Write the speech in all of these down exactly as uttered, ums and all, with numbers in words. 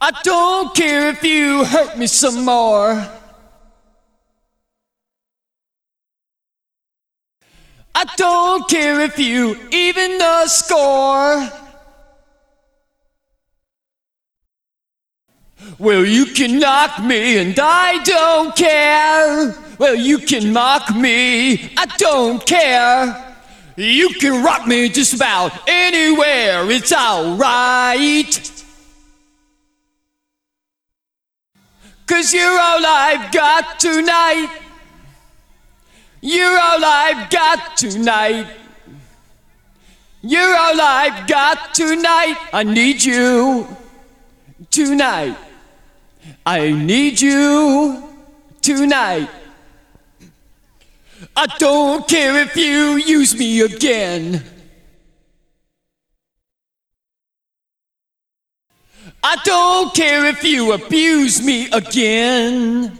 I don't care if you hurt me some more. I don't care if you even the score. Well, you can knock me and I don't care. Well, you can mock me, I don't care. You can rock me just about anywhere, it's alright. 'Cause you're all I've got tonight. You're all I've got tonight. You're all I've got tonight. I need you tonight. I need you tonight. I don't care if you use me again. I don't care if you abuse me again.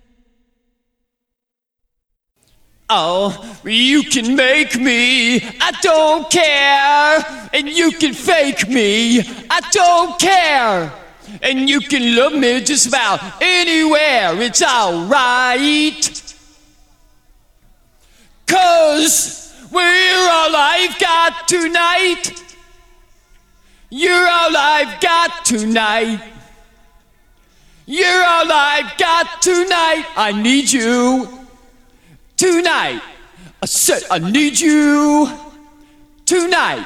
Oh, you can make me, I don't care. And you can fake me, I don't care. And you can love me just about anywhere, it's alright. 'Cause we're all I've got tonight. You're all I've got tonight. You're all I've got tonight. I need you tonight. I said I need you tonight.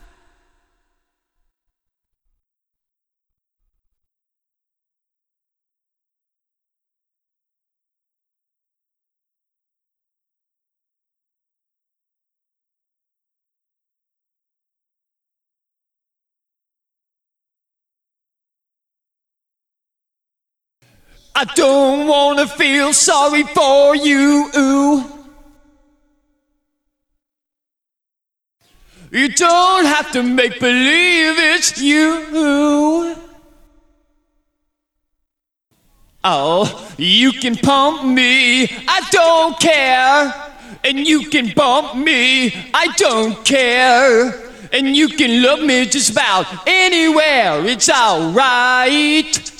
I don't wanna feel sorry for you. You don't have to make believe it's you. Oh, you can pump me, I don't care. And you can bump me, I don't care. And you can love me just about anywhere, it's alright.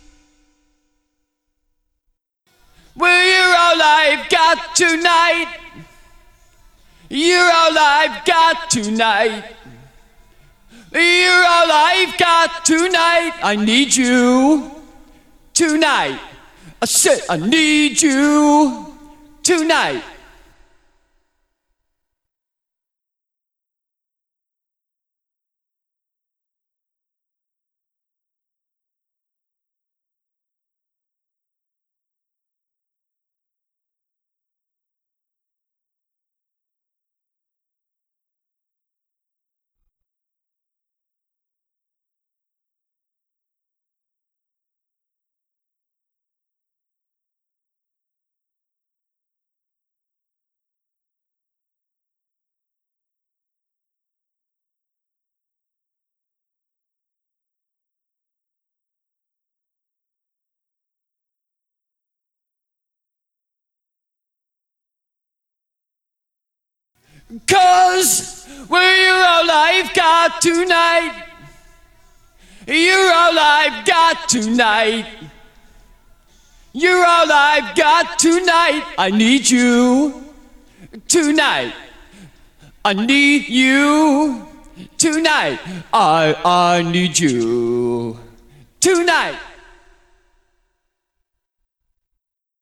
Well, you're all I've got tonight. You're all I've got tonight. You're all I've got tonight. I need you tonight. I said I need you tonight. Cause well, you're all I've got tonight. You're all I've got tonight. You're all I've got tonight. I need you tonight. I need you tonight. I I need you tonight.